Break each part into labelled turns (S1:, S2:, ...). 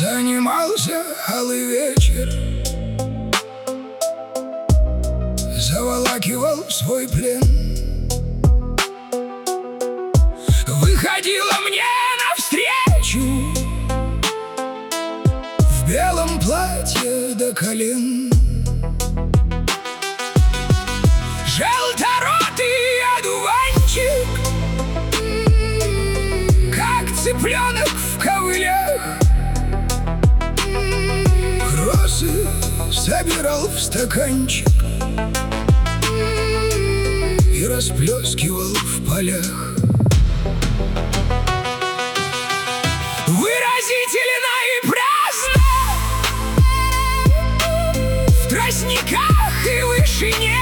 S1: Занимался алый вечер, заволакивал свой плен. Выходила мне навстречу в белом платье до колен. Желторотый одуванчик, как цыпленок в ковылях, розы собирал в стаканчик и расплескивал в полях. Выразительно и праздно в тростниках и вышине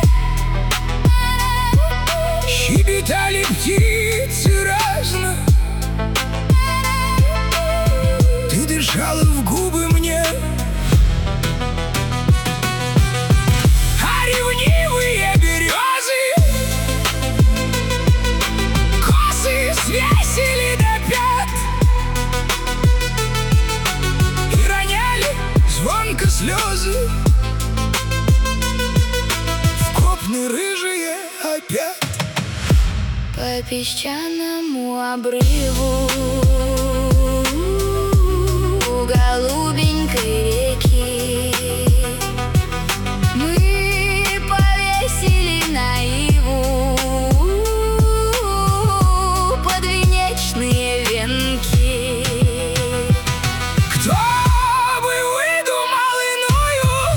S1: щебетали птицы разно. Ты дышала в губы мне, а ревнивые березы косы свесили до пят и роняли звонко слезы в копны рыжие опять.
S2: По песчаному обрыву у голубенькой реки мы повесили наиву подвенечные венки.
S1: Кто бы выдумал иную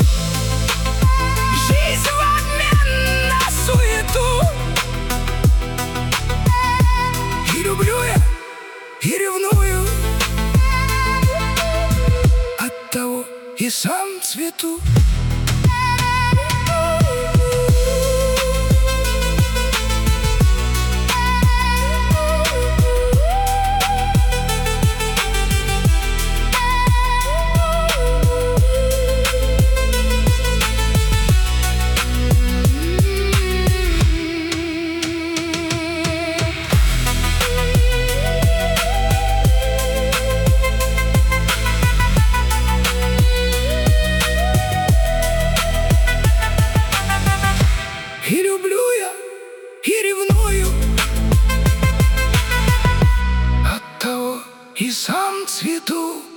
S1: жизнь в обмен на суету? И люблю я, и ревную, оттого и сам цвету. И люблю я, и ревную, оттого и сам цвету.